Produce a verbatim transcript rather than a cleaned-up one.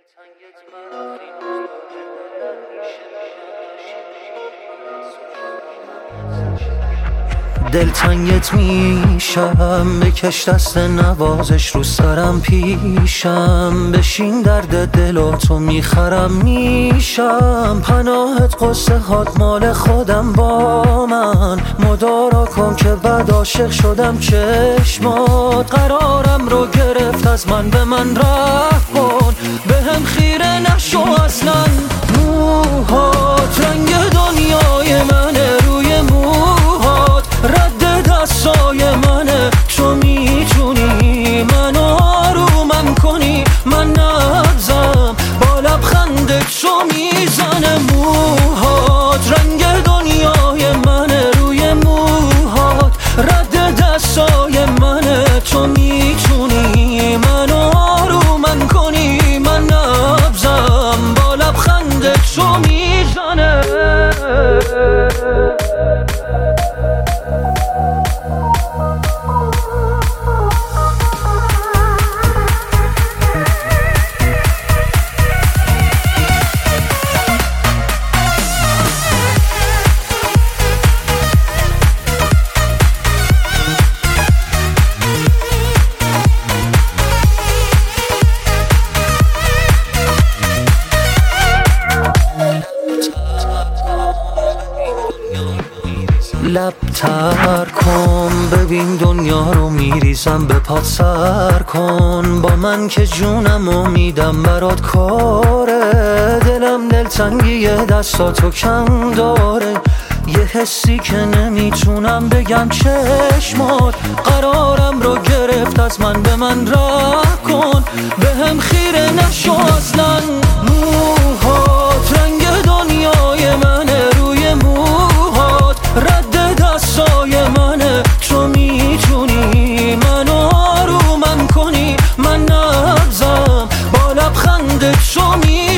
دلتنگت میشم، بکش دست نوازش رو سرم پیشم، بشین درد دلاتو میخرم میشم، پناهت قصه هات مال خودم با من، مدارا کن که بعد عاشق شدم چشمات، قرارم رو گرفت از من به من رفت کن، به هم خیره نشو اصلا، موهات رنگ دنیای منه، روی موهات رد دستای منه، تو میتونی منو آرومم کنی، من نبزم با لبخندت تو میزنه، موهات رنگ دنیای منه، روی موهات رد دستای منه، تو میتونی منو آرومم کنی، من نبزم با لبخندت تو میزنه. لب تر کن ببین دنیا رو میریزم به پات، سر کن با من که جونم و میدم برات کاره، دلم دلتنگی دستاتو کم داره، یه حسی که نمیتونم بگم چشمات، قرارم رو گرفت از من به من راه کن، به هم خیره نشو اصلا، موهات رنگ دنیای منه، روی موهات رد دستای منه، تو میتونی منو آرومم کنی، من نبزم با لبخندت تو می